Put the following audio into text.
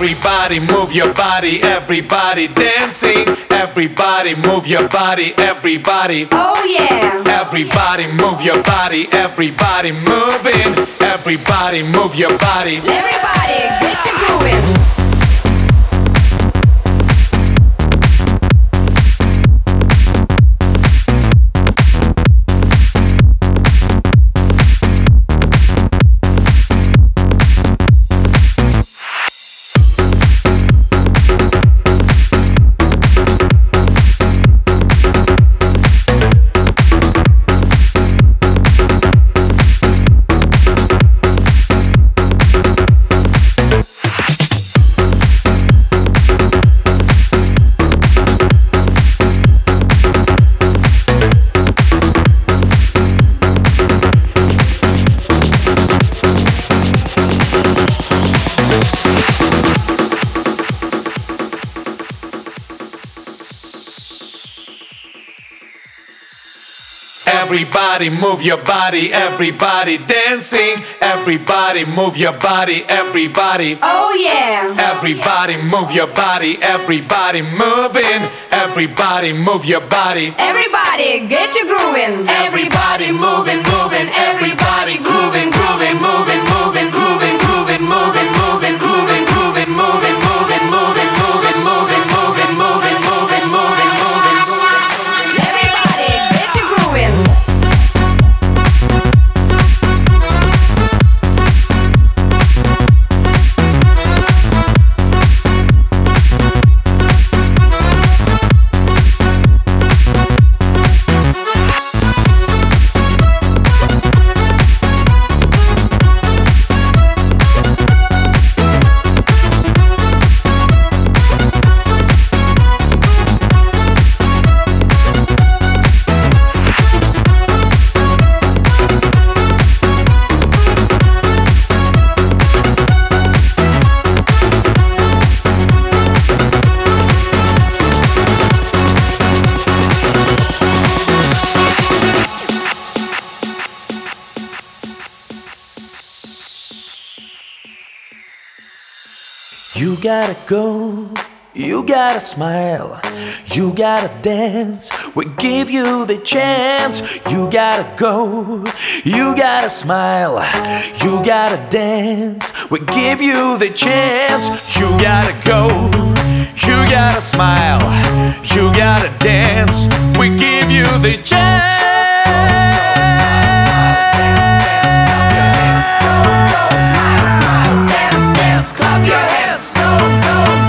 Everybody move your body, everybody dancing. Everybody move your body, everybody. Oh yeah. Everybody move your body, everybody moving. Everybody move your body. Everybody get to grooving. Everybody move your body, everybody dancing. Everybody move your body, everybody. Oh yeah. Everybody move your body, everybody moving. Everybody move your body. Everybody get to grooving. Everybody moving, moving. Everybody grooving, grooving, moving, moving, grooving, grooving, moving, moving, grooving, grooving, moving, moving, moving, moving, moving, moving, moving, moving, moving, moving. Everybody get to grooving. You gotta go, you gotta smile, you gotta dance, we give you the chance. You gotta go, you gotta smile, you gotta dance, we give you the chance. You gotta go, you gotta smile, you gotta dance, we give you the chance. Clap your hands. Go, go.